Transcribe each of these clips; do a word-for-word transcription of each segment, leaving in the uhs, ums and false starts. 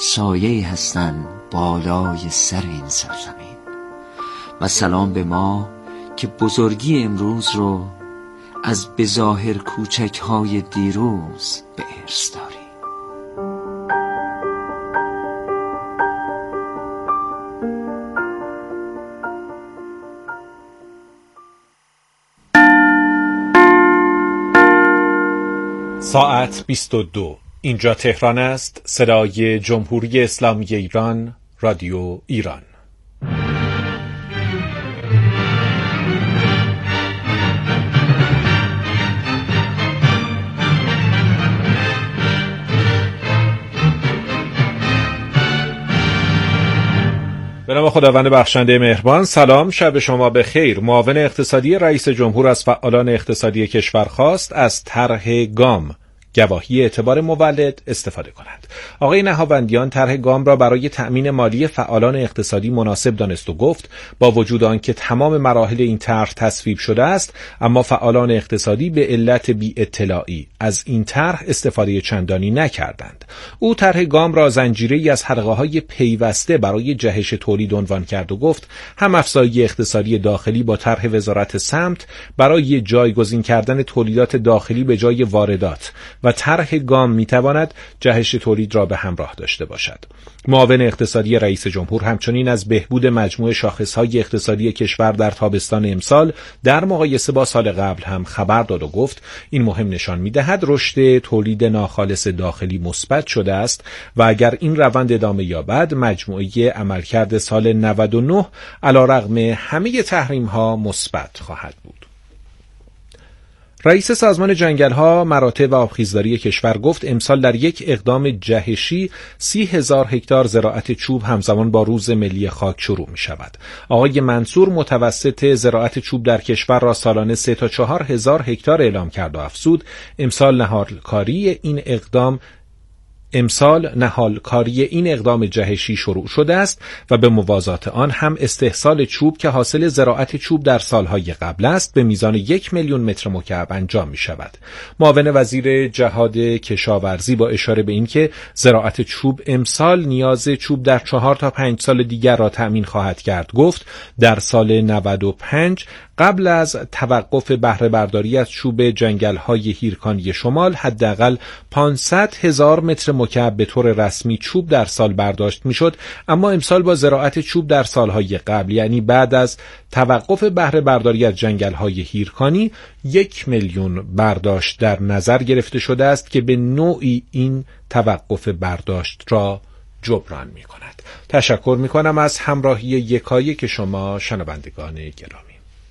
سایه هستن بالای سر این سرزمین. و سلام به ما که بزرگی امروز رو از بظاهر کوچک‌های دیروز به ارث داریم. ساعت بیست و دو. اینجا تهران است. صدای جمهوری اسلامی ایران، رادیو ایران. به نام خداوند بخشنده مهربان. سلام، شب شما بخیر. معاون اقتصادی رئیس جمهور از فعالان اقتصادی کشور خواست از طرح گام گواهی اعتبار مولد استفاده کنند. آقای نهاوندیان طرح گام را برای تأمین مالی فعالان اقتصادی مناسب دانست و گفت با وجود آنکه تمام مراحل این طرح تصویب شده است، اما فعالان اقتصادی به علت بی اطلاعی از این طرح استفاده چندانی نکردند. او طرح گام را زنجیره‌ای از حلقه‌های پیوسته برای جهش تولید عنوان کرد و گفت هم افزایش اقتصادی داخلی با طرح وزارت سمت برای جایگزین کردن تولیدات داخلی به جای واردات و طرح گام میتواند جهش تولید را به همراه داشته باشد. معاون اقتصادی رئیس جمهور همچنین از بهبود مجموع شاخصهای اقتصادی کشور در تابستان امسال در مقایسه با سال قبل هم خبر داد و گفت این مهم نشان میدهد رشد تولید ناخالص داخلی مثبت شده است و اگر این روند ادامه یابد مجموعه عملکرد سال نود و نه علیرغم همه تحریم‌ها مثبت خواهد بود. رئیس سازمان جنگل‌ها، مراتع و آبخیزداری کشور گفت امسال در یک اقدام جهشی سی هزار هکتار زراعت چوب همزمان با روز ملی خاک شروع می شود. آقای منصور متوسط زراعت چوب در کشور را سالانه سه تا چهار هزار هکتار اعلام کرد و افزود امسال نهالکاری این اقدام امسال نهالکاری این اقدام جهشی شروع شده است و به موازات آن هم استحصال چوب که حاصل زراعت چوب در سالهای قبل است به میزان یک میلیون متر مکعب انجام می شود. معاون وزیر جهاد کشاورزی با اشاره به اینکه زراعت چوب امسال نیاز چوب در چهار تا پنج سال دیگر را تأمین خواهد کرد گفت در سال نود و پنج قبل از توقف بهره برداری از چوب جنگل‌های هیرکانی شمال حداقل پانصد هزار متر مکعب به طور رسمی چوب در سال برداشت میشد، اما امسال با زراعت چوب در سالهای قبل یعنی بعد از توقف بهره برداری از جنگل‌های هیرکانی یک میلیون برداشت در نظر گرفته شده است که به نوعی این توقف برداشت را جبران می‌کند. تشکر می‌کنم از همراهی یکایی که شما شنوندگان گرامی.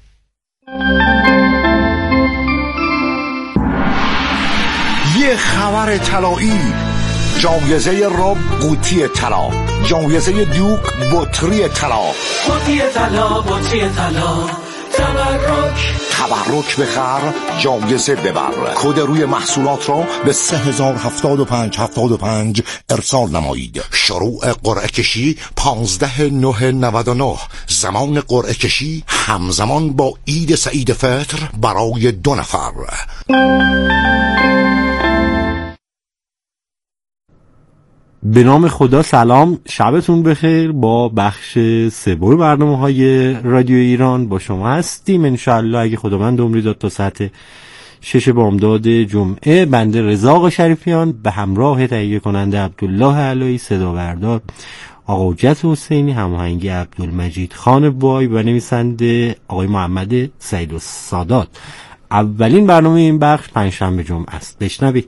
یه خبر طلایی، جایزه رب قوطی طلا، جایزه دوک بطری طلا، قوطی طلا، بطری طلا، تبرک تبرک بخر، جایزه ببر. کد روی محصولات را به سه هزار هفتاد و پنج هفتاد و پنج ارسال نمایید. شروع قرعه کشی پانزده نه نود و نه. زمان قرعه کشی همزمان با عید سعید فطر برای دو نفر. به نام خدا سلام، شبتون بخیر. با بخش سوم برنامه‌های رادیو ایران با شما هستیم انشالله اگه خداوند عمری داد تا ساعت شش بامداد جمعه. بنده رضا شریفیان به همراه تهیه کننده عبدالله علایی، صدا بردار آقا حجت حسینی، هماهنگی عبدالمجید خان بای و نویسنده آقای محمد سعید السادات. اولین برنامه این بخش پنجشنبه جمعه است. بشنوید.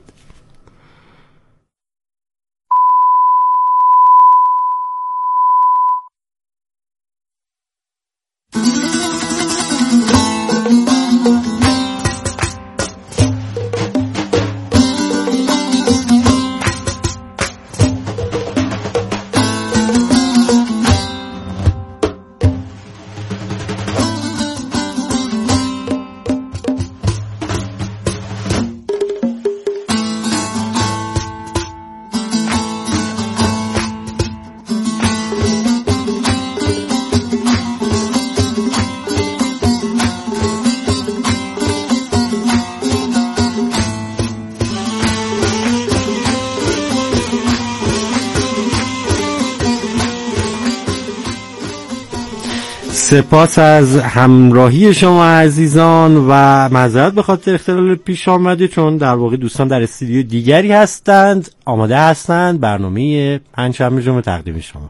سپاس از همراهی شما عزیزان و معذرت به خاطر اختلال پیش آمده، چون در واقع دوستان در استودیو دیگری هستند، آماده هستند برنامه پنجشنبه جمعه تقدیم شما.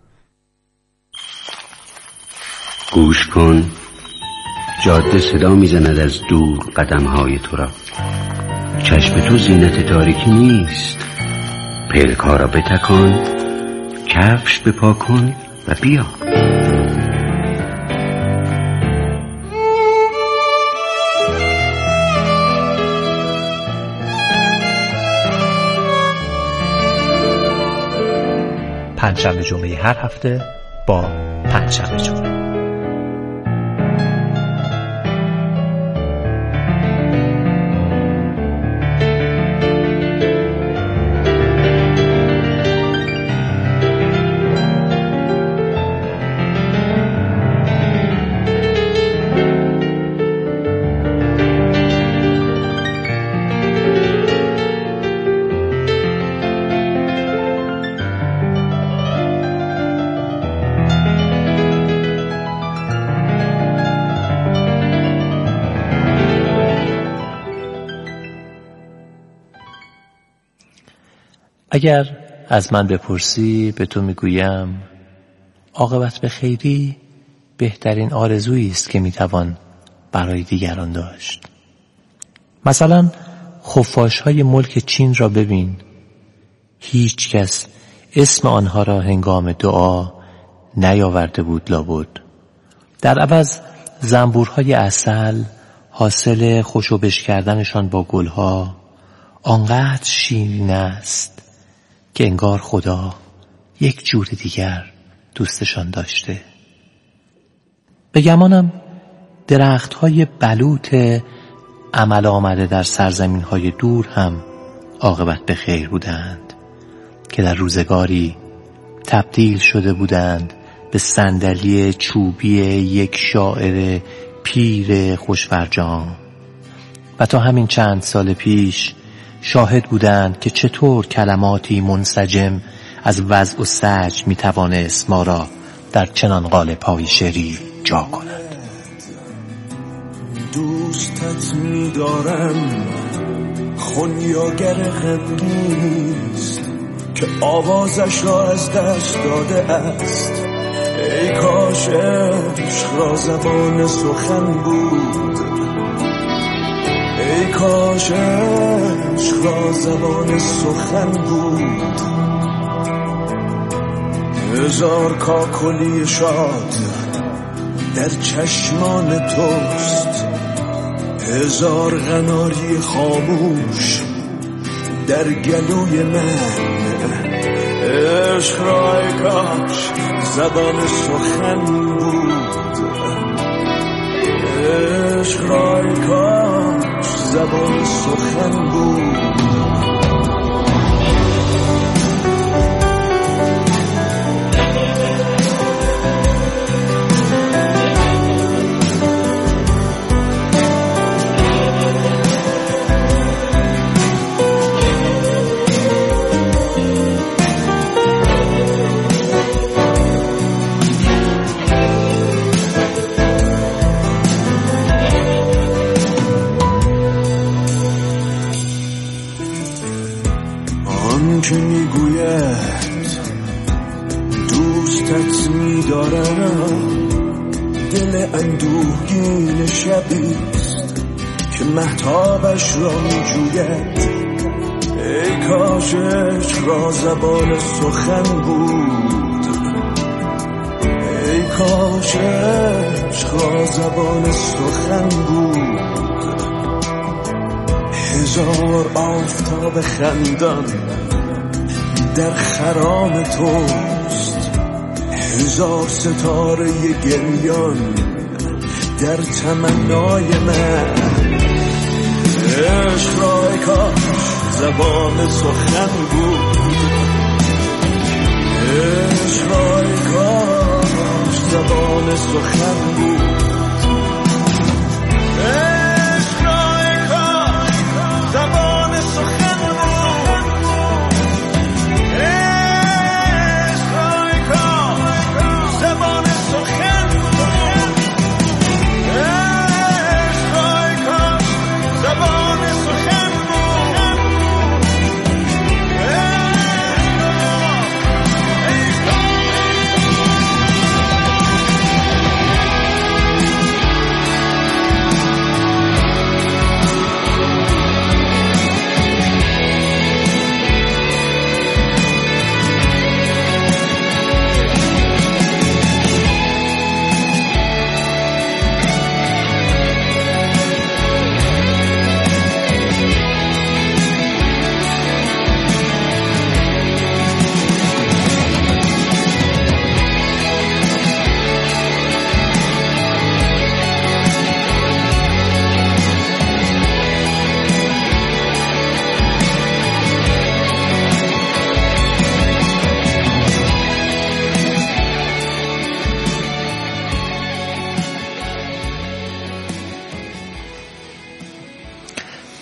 گوش کن، جاده صدا میزند از دور قدمهای تو را. چشم تو زینت تاریکی نیست. پلک‌ها را بتکان، کفش بپا کن و بیا. پنجشنبه جمعه هر هفته با پنجشنبه جمعه. اگر از من بپرسی به تو میگویم عاقبت به خیری بهترین آرزویی است که میتوان برای دیگران داشت. مثلا خفاش‌های ملک چین را ببین، هیچ کس اسم آنها را هنگام دعا نیاورده بود لابد. در عوض زنبورهای عسل حاصل خوشو بش کردنشان با گلها آنقدر شیرین است که انگار خدا یک جور دیگر دوستشان داشته. به گمانم درختهای بلوط عمل آمده در سرزمینهای دور هم عاقبت به خیر بودند که در روزگاری تبدیل شده بودند به صندلی چوبی یک شاعر پیر خوشفرجام و تا همین چند سال پیش شاهد بودند که چطور کلماتی منسجم از وضع و سج می توانست ما را در چنان قالب‌های شعری جا کند. دوستت می دارم خونیاگر غمگینیست که آوازش را از دست داده است. ای کاش عشق را زبان سخن بود، ای کاش عشق را زبان سخن بود. هزار کاکلی شاد در چشمان توست، هزار قناری خاموش در گلوی من. عشق را ای کاش زبان سخن بود، عشق را ای کاش زبان سخن بود. که میگوید دوستت میدارم، دل اندوهگین شبیست که مهتابش را میجوید. ای کاش عشق را زبان سخن بود، ای کاش عشق را زبان سخن بود. هزار آفتاب خندان در خرام توست، هزار ستاره گریان در تمنای من. عشق را ای کاش زبان سخن بود، عشق را ای کاش زبان سخن بود. عشق را ای کاش زبان سخن زبان سخن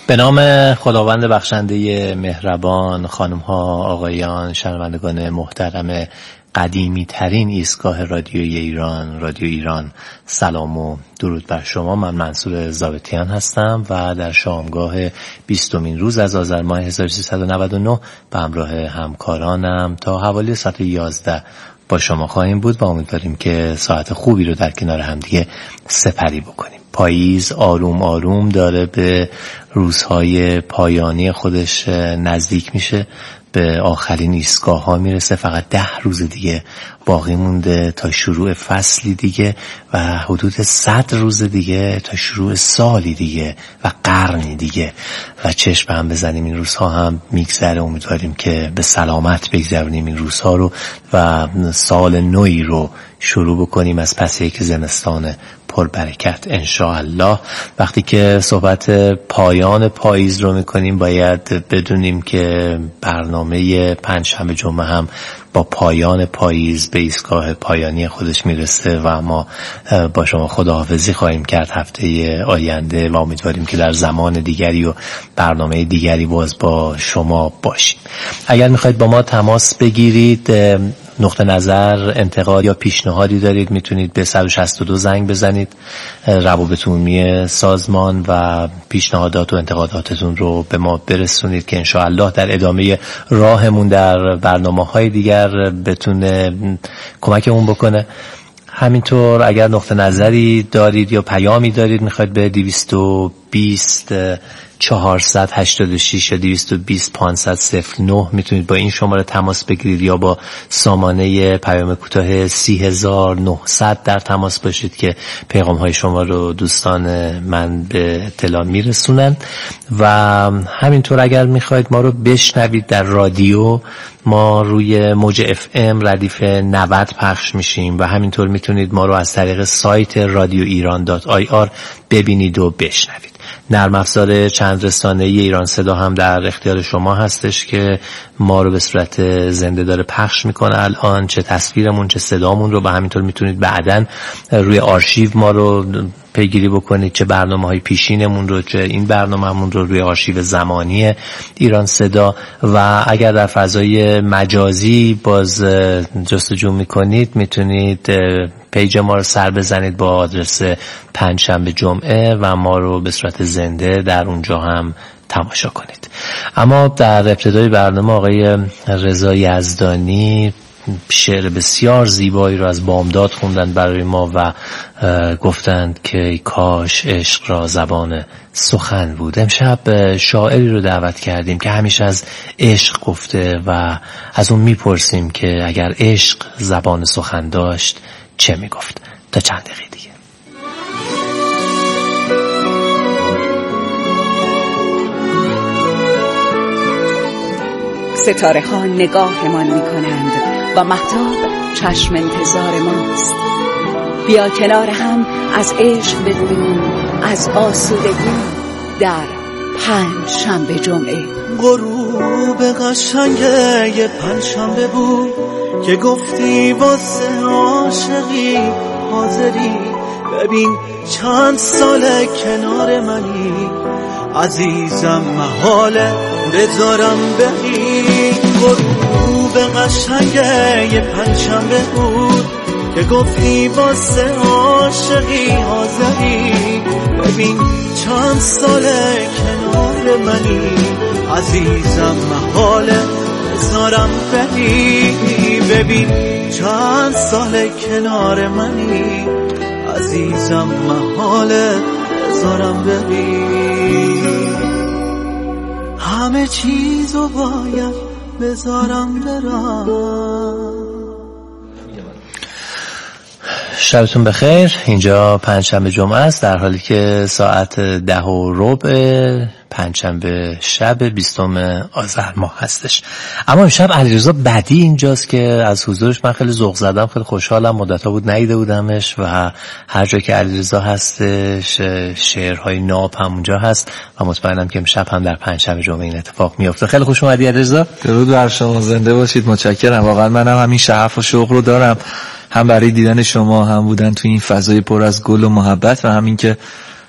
به نام خداوند بخشنده مهربان، خانم ها، آقایان، شنوندگان محترم قدیمی ترین ایستگاه رادیویی ایران، رادیو ایران، سلام و درود بر شما. من منصور ضابطیان هستم و در شامگاه بیستمین روز از آذر ماه هزار و سیصد و نود و نه به همراه همکارانم تا حوالی ساعت یازده با شما خواهیم بود و امیدواریم که ساعت خوبی رو در کنار هم دیگه سپری بکنیم. پاییز آروم آروم داره به روزهای پایانی خودش نزدیک میشه، به آخرین ایستگاه ها میرسه. فقط ده روز دیگه باقی مونده تا شروع فصلی دیگه و حدود صد روز دیگه تا شروع سالی دیگه و قرنی دیگه و چشم هم بزنیم این روزها هم میگذره. امیدواریم که به سلامت بگذرونیم این روزها رو و سال نوی رو شروع بکنیم از پس یک زمستان پربرکت انشاءالله. وقتی که صحبت پایان پاییز رو میکنیم باید بدونیم که برنامه پنجشنبه جمعه هم با پایان پاییز به ایستگاه پایانی خودش میرسه و ما با شما خداحافظی خواهیم کرد هفته آینده و امیدواریم که در زمان دیگری و برنامه دیگری باز با شما باشیم. اگر میخواید با ما تماس بگیرید، نقطه نظر، انتقاد یا پیشنهادی دارید، میتونید به صد و شصت و دو زنگ بزنید. روابط عمومی سازمان و پیشنهادات و انتقاداتتون رو به ما برسونید که انشاءالله در ادامه راهمون در برنامه‌های دیگر بتونه کمکمون بکنه. همینطور اگر نقطه نظری دارید یا پیامی دارید میخواید به دویست و بیست چهارصد هشتاد و شش یا دویست و بیست پانصد صفر نه میتونید با این شماره تماس بگیرید یا با سامانه پیام کوتاه سی هزار و نهصد در تماس باشید که پیغام های شما رو دوستان من به اطلاع میرسونن. و همینطور اگر میخواید ما رو بشنوید در رادیو، ما روی موج اف ام ردیف نود پخش میشیم و همینطور میتونید ما رو از طریق سایت رادیو ایران دات آی آر ببینید و بشنوید. نرم افزار چند رسانه‌ای ایران صدا هم در اختیار شما هستش که ما رو به صورت زنده داره پخش میکنه الان، چه تصویرمون چه صدامون رو، و همینطور میتونید بعداً روی آرشیو ما رو پیگیری بکنید، چه برنامه‌های پیشینمون رو چه این برنامه‌مون رو روی آرشیو زمانی ایران صدا. و اگر در فضای مجازی باز جستجو میکنید میتونید پیج ما رو سر بزنید با آدرس پنجشنبه جمعه و ما رو به صورت زنده در اونجا هم تماشا کنید. اما در ابتدای برنامه آقای رضا یزدانی شعر بسیار زیبایی رو از بامداد خوندن برای ما و گفتند که کاش عشق را زبان سخن بود. امشب شاعری رو دعوت کردیم که همیشه از عشق گفته و از اون میپرسیم که اگر عشق زبان سخن داشت چه میگفت. تا چند دقیقه دیگه ستاره ها نگاهمان می کنند و مهتاب چشم انتظار ماست. بیا کنار هم از عشق بگوییم، از آسودگی در پنج شنبه جمعه. غروب قشنگه یه پنج شنبه بود که گفتی واسه عاشقی حاضری. ببین چند ساله کنار منی عزیزم، محاله بذارم بری. غروب قشنگه یه پنجشنبه بود که گفتی واسه عاشقی حاضری. ببین چند ساله کنار منی عزیزم، محاله بذارم بری. ببین چند ساله کنار منی عزیزم، محاله بذارم بری. همه چیزو باید بذارم برم. شبتون بخیر. اینجا پنجشنبه جمعه است در حالی که ساعت ده و ربع پنجشنبه شب بیستم آذر ماه هستش. اما امشب علیرضا بدی اینجاست که از حضورش من خیلی ذوق زدم، خیلی خوشحالم. مدت‌ها بود ندیده بودمش و هر جا که علیرضا هستش شعرهای ناب هم اونجا هست و مطمئنم که امشب هم در پنجشنبه جمعه این اتفاق میفته. خیلی خوش اومدی علیرضا. درود بر شما، زنده باشید. متشکرم. واقعا منم همین شغف و شوق رو دارم، هم برای دیدن شما، هم بودن تو این فضای پر از گل و محبت و همین که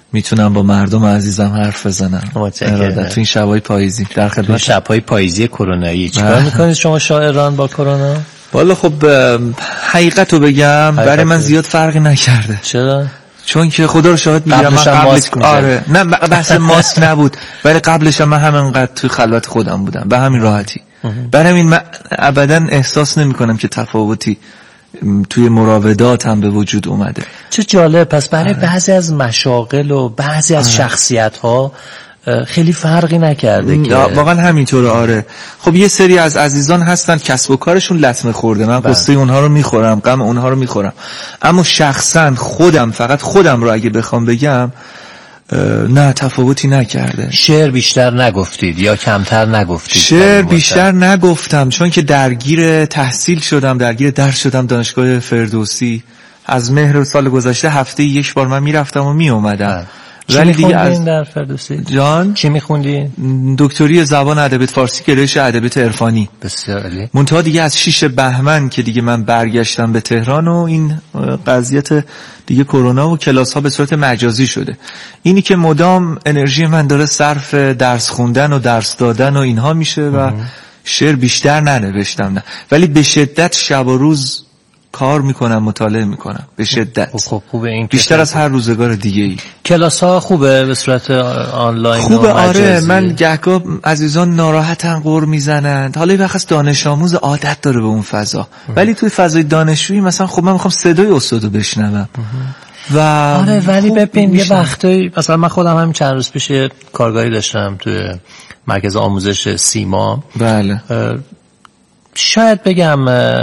میتونم با مردم عزیزم حرف بزنم. متشکرم. تو این شبای پاییزی در خدمت شبای پاییزی کرونایی چیکار میکنید شما شاعران با کرونا؟ والا خب حقیقتو بگم برای من زیاد فرقی نکرده. چرا؟ چون که خدا رو شاهد میگم من قبلش آره نه بحث ماسک نبود، ولی قبلش من همینقدر تو خلوت خودم بودم به همین راحتی. برای همین من ابدا احساس نمیکنم که تفاوتی توی مراودات هم به وجود اومده. چه جالب. پس برای آره. بعضی از مشاغل و بعضی از آره. شخصیت ها خیلی فرقی نکرده که واقعا همینطوره. آره خب یه سری از عزیزان هستن کسب و کارشون لطمه خورده، من قصه اونها رو میخورم، غم اونها رو میخورم، اما شخصا خودم فقط خودم رو اگه بخوام بگم نه تفاوتی نکرده. شعر بیشتر نگفتید یا کمتر نگفتید؟ شعر بیشتر نگفتم چون که درگیر تحصیل شدم، درگیر درس شدم دانشگاه فردوسی. از مهر سال گذشته هفته یک بار من میرفتم و میومدم. ولی دیگه از در فردوسی جان چی میخوندی؟ دکتری زبان ادبیات فارسی گرایش ادبیات عرفانی. بسیار عالی. منتها دیگه از شش بهمن که دیگه من برگشتم به تهران و این قضیت دیگه کرونا و کلاس ها به صورت مجازی شده. اینی که مدام انرژی من داره صرف درس خوندن و درس دادن و اینها میشه و شعر بیشتر ننوشتم نه، ولی به شدت شب و روز کار میکنم، مطالعه میکنم به شدت. خب خوبه این بیشتر از هر روزگار دیگه ای. کلاس ها خوبه به صورت آنلاین خوبه. آره من گهگاه عزیزان ناراحتن غر میزنند، حالا یه وقت دانش آموز عادت داره به اون فضا، ولی توی فضای دانشجویی مثلا خب من میخوام صدای استادو بشنوم و آره ولی ببین یه وقتایی مثلا من خودم همین چند روز پیش کارگاهی داشتم توی مرکز آموزش سیما. بله شاید بگم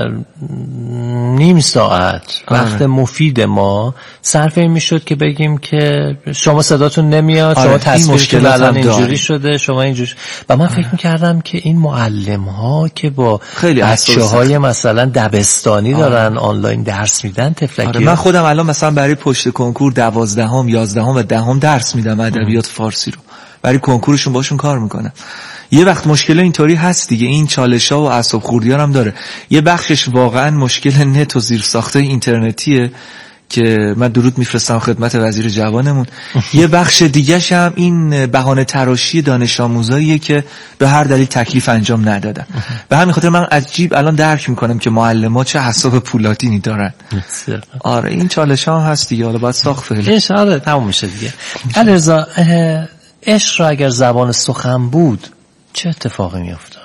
نیم ساعت وقت آره. مفید ما صرف این میشد که بگیم که شما صداتون نمیاد، آره. شما تصویرتون الان اینجوری شده، شما اینجوری، و من آره. فکر میکردم که این معلم ها که با بچه های مثلا دبستانی آره. دارن آنلاین درس میدن تفلکی آره. من خودم الان مثلا برای پشت کنکور دوازدهم یازدهم و دهم درس میدم ادبیات فارسی رو، برای کنکورشون باشون کار میکنم. یه وقت مشکل اینطوری هست دیگه، این چالش‌ها و اعصاب خوردی‌ها هم داره. یه بخشش واقعا مشکل نت و زیرساخت‌های اینترنتیه که من درود میفرستم خدمت وزیر جوانمون. یه بخش دیگه‌ش هم این بهانه تراشی دانش آموزاییه که به هر دلیل تکلیف انجام ندادن. به همین خاطر من عجیب الان درک میکنم که معلم‌ها چه اعصاب پولادینی دارن. آره این چالش‌ها هم هست دیگه، حالا باید ساخت فعلا. ان شاءالله تموم میشه دیگه. علیرضا عشق را اگر زبان سخن بود چه اتفاقی می افتاد؟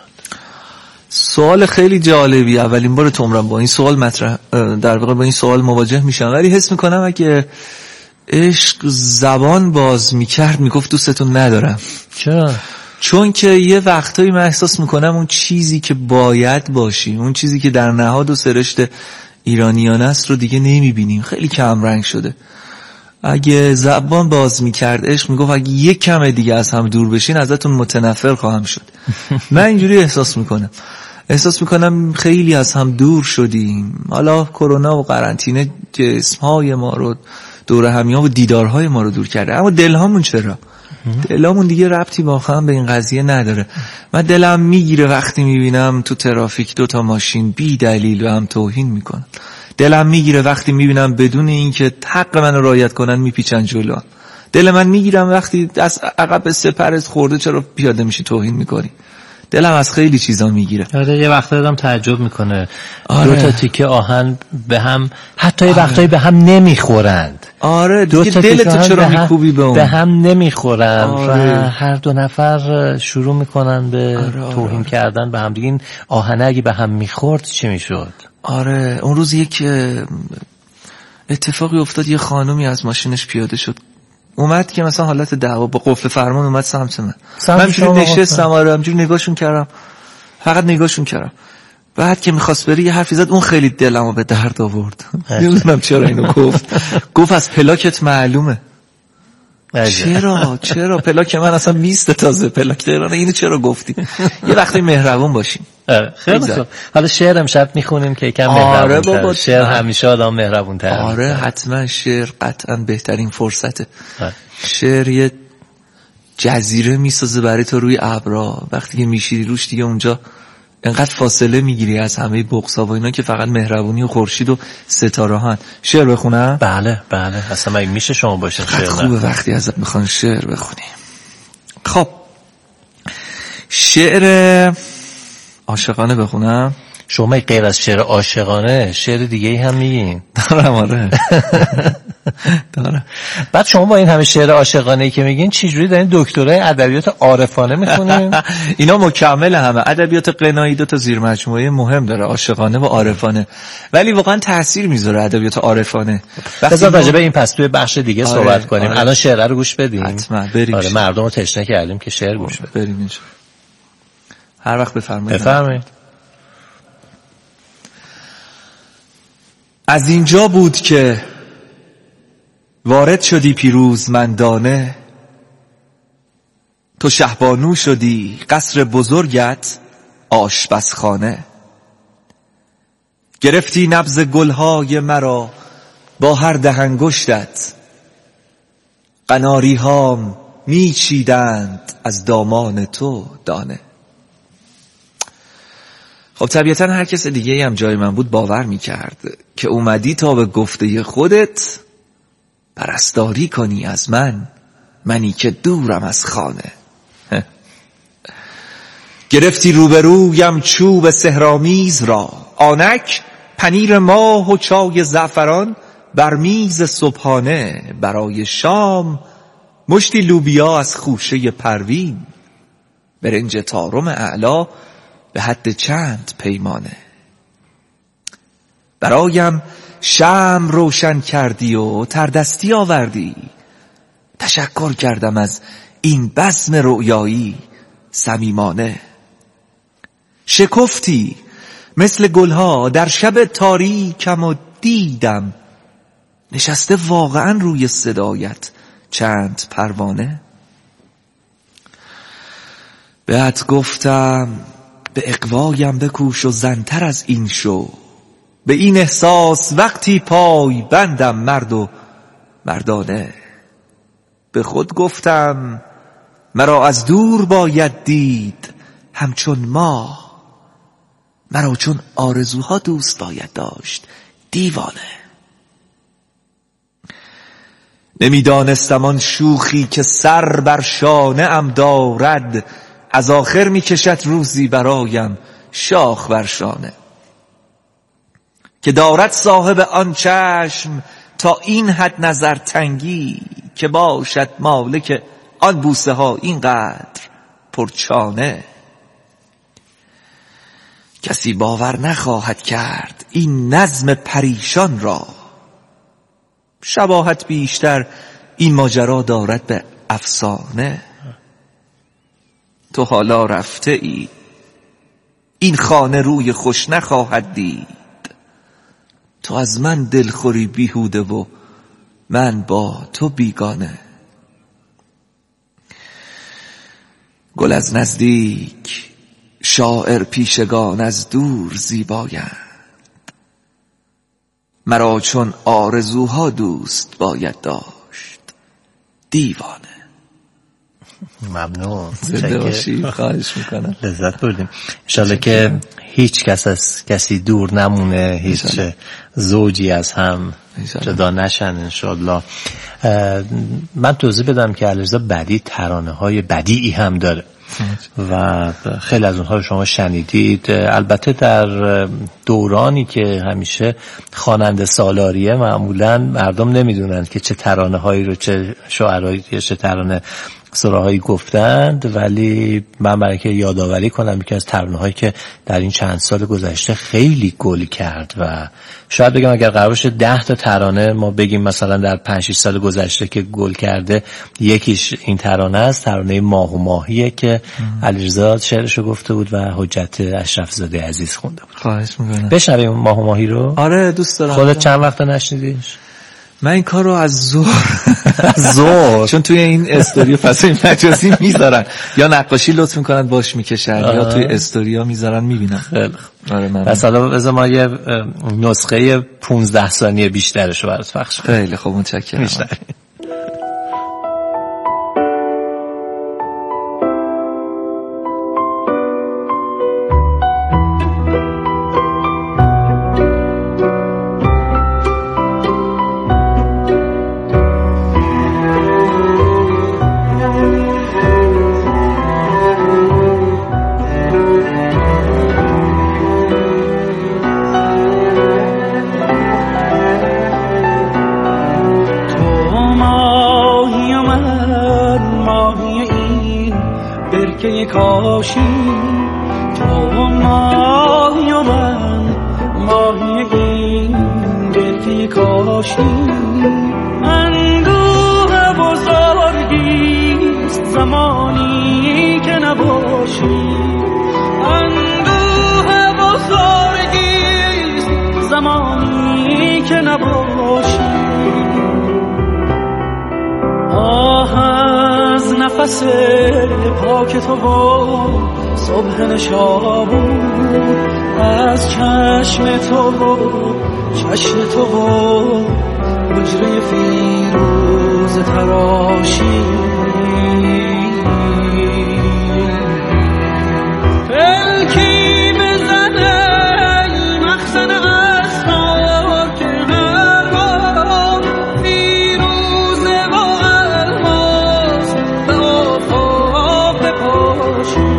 سوال خیلی جالبی، اولین بار تو عمرم با این سوال مطرح در واقع با این سوال مواجه میشم، ولی حس میکنم اگه عشق زبان باز میکرد میگفت دوستتون ندارم. چرا؟ چون که یه وقتایی من احساس میکنم اون چیزی که باید باشی، اون چیزی که در نهاد و سرشت ایرانیان است رو دیگه نمیبینیم، خیلی کم رنگ شده. اگه زبان باز میکرد عشق میگفت اگه یک کم دیگه از هم دور بشین ازتون متنفر خواهم شد. من اینجوری احساس میکنم احساس میکنم خیلی از هم دور شدیم. حالا کرونا و قرنطینه جسمهای ما رو، دور همی‌ها و دیدارهای ما رو دور کرده، اما دلهامون چرا؟ دلهامون دیگه ربطی واقعا به این قضیه نداره. من دلم میگیره وقتی میبینم تو ترافیک دو تا ماشین بی دلیل به هم توهین میکنن. دلم میگیره وقتی میبینم بدون اینکه حق من رو رعایت کنن میپیچن جلو. دل من میگیرم وقتی از عقب سپرت خورده چرا پیاده میشی توهین میکنی. دلم از خیلی چیزا میگیره. آره یه وقتا آدم تعجب میکنه. آره. دو تا تیکه آهن به هم حتی یه آره. وقتایی به هم نمیخورند. آره دو تا دلتو چرا میکوبی به اون؟ به هم نمیخورن آره. و هر دو نفر شروع میکنن به آره. توهین کردن به هم دیگه. این آهنه اگه به هم میخورد چی میشد؟ آره اون روز یک اتفاقی افتاد، یه خانومی از ماشینش پیاده شد اومد که مثلا حالت دعوا با قفل فرمان اومد سمت من. من همجوری نشستم آره همجوری نگاهشون کردم، فقط نگاهشون کردم. بعد که میخواست بری یه حرفی زد اون خیلی دلمو به درد آورد. نمیدونم چرا اینو گفت. گفت از پلاکت معلومه. چرا چرا پلاک من اصلا بیست تازه پلاک تهران، اینو چرا گفتی؟ یه وقتی مهربون باشیم. خیلی خوب. حالا شعر امشب میخونیم که کم مهربون آره تر. شعر همیشه آدم مهربون تر. آره حتما شعر قطعا بهترین فرصته. شعر یه جزیره میسازه برای تو روی ابرا، وقتی که میشیری روش دیگه اونجا انقدر فاصله میگیری از همه بغضا و اینا که فقط مهربونی و خورشید و ستاره هن. شعر بخونم؟ بله بله، اصلا مگه میشه شما باشین شعر خوبه نخونم؟ وقتی ازت میخوان شعر بخونی. خب شعر عاشقانه بخونم؟ شما غیر از شعر عاشقانه شعر دیگه ای هم میگین؟ دارم. آره دارم. بعد شما با این همه شعر عاشقانه ای که میگین چجوری دارین دکترای ادبیات عارفانه میخونین؟ اینا مکمل همه. ادبیات غنایی دو تا زیر مجموعه مهم داره، عاشقانه و عارفانه، ولی واقعا تاثیر میذاره ادبیات عارفانه. بذار راجع به این پس توی بخش دیگه آره، صحبت کنیم. آره. الان شعر رو گوش بدیم. حتما بریم. آره مردم رو تشنه کردیم که شعر گوش بدیم. بریم اینجا. هر وقت بفرمایید. بفرمایید. از اینجا بود که وارد شدی پیروزمندانه، تو شهبانو شدی قصر بزرگت آشپزخانه، گرفتی نبض گلهای مرا با هر دهنگشتت، قناری هام میچیدند از دامان تو دانه. خب طبیعتا هر کس دیگه هم جای من بود باور میکرد که اومدی تا به گفته خودت پرستاری کنی از من، منی که دورم از خانه. گرفتی روبرویم چوب سحرآمیز را، آنک پنیر ماه و چای زعفران بر میز صبحانه، برای شام مشتی لوبیا از خوشه پروین، برنج طارم اعلا به حد چند پیمانه. برایم شمع روشن کردی و تردستی آوردی، تشکر کردم از این بزم رؤیایی صمیمانه. شکفتی مثل گلها در شب تاریکم و دیدم، نشسته واقعا روی صدایت چند پروانه. بهت گفتم به اقوایم بکوش و زنتر از این شو، به این احساس وقتی پای بندم مرد و مردانه. به خود گفتم مرا از دور باید دید همچون ماه، مرا چون آرزوها دوست باید داشت دیوانه. نمیدانستم آن شوخی که سر بر شانه ام دارد، از آخر می کشد روزی برایم شاخ بر شانه. که دارد صاحب آن چشم تا این حد نظر تنگی، که باشد مالک آن بوسه ها اینقدر پرچانه. کسی باور نخواهد کرد این نظم پریشان را، شباهت بیشتر این ماجرا دارد به افسانه. تو حالا رفته ای، این خانه روی خوش نخواهد دید، تو از من دلخوری بیهوده و من با تو بیگانه. گل از نزدیک شاعر پیشگان از دور زیبایند، مرا چون آرزوها دوست باید داشت دیوانه. ممنون، زنده باشی. خواهش میکنم. لذت بردیم. انشالله که هیچ کس از کسی دور نمونه، هیچ زوجی از هم جدا نشن انشالله. من توضیح بدم که علیرضا بدیع ترانه های بدیعی هم داره و خیلی از اونها رو شما شنیدید. البته در دورانی که همیشه خواننده سالاریه معمولا مردم نمیدونند که چه ترانه هایی رو چه شاعرایی چه ترانه سراهایی گفتند، ولی من برای که یادآوری کنم یکی از ترانه‌هایی که در این چند سال گذشته خیلی گل کرد و شاید بگم اگر قرار باشه ده تا ترانه ما بگیم مثلا در پنج شش سال گذشته که گل کرده، یکیش این ترانه است، ترانه ماه و ماهیه که علیرضا شعرشو گفته بود و حجت اشرف زاده عزیز خونده بود. خواهش می‌کنم. بشنویم ماه و ماهی رو. آره دوست دارم. خودت چند وقت نشنیدیش؟ من این کار رو از زور زور چون توی این استوری فضای مجازی میذارن یا نقاشی لطف میکنن باش میکشن یا توی استوریا میذارن میبینم. خیلی آره من پس حالا بذار ما یه نسخه پونزده ثانیه بیشترشو برات پخش کنم. خیلی خوب متشکرم. کاشی، تو ماهی و من ماهی این گرفی کاشی. اندوه بزرگیست زمانی که نباشی، اندوه بزرگیست زمانی که نباشی. آه از نفس پاک تو و صبح نشابور، از چشم تو و چشم تو و حجره فیروز تراشی. پلکی بزنه مخزن اسما که هر بار فیروزه و الماس به آفاق بپاشی.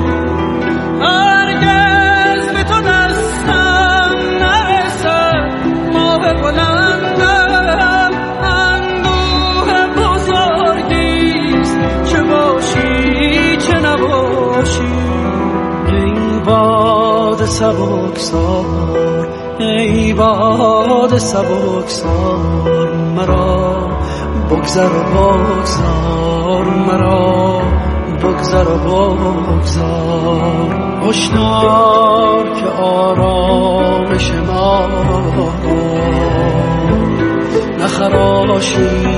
هرگز به تو دستم نرسد ماه بلندم، اندوه بزرگیست چه باشی چه نباشی. ای باد سبکسار، ای باد سبکسار، مرا بگذر و بگذار، مرا بگذر و بگذار. هشدار که آرامش ما نخراشی.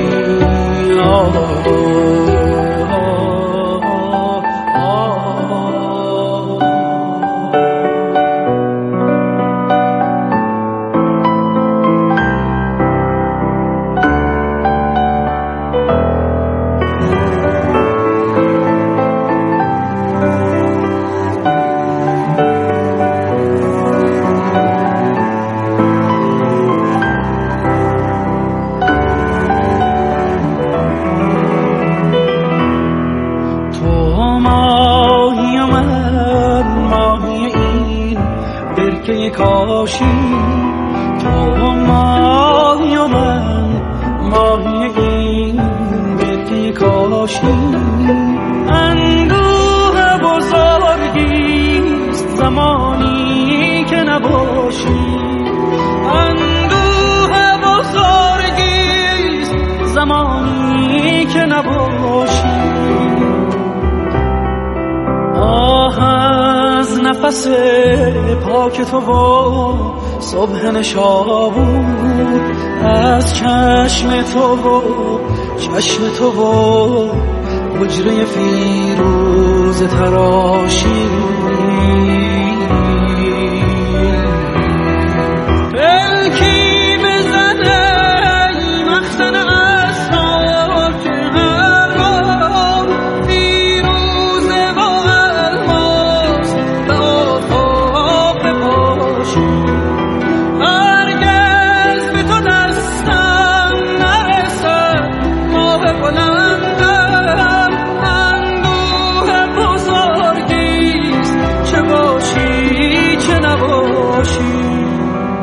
کاشی، تو ماهی و من ماهی این برگی کاشی. اندوه بزرگیست زمانی که نباشی، اندوه بزرگیست زمانی که نباشی. آه از نفس پاک تو و صبح نشابور، از چشم تو و چشم تو و حجره فیروز تراشی.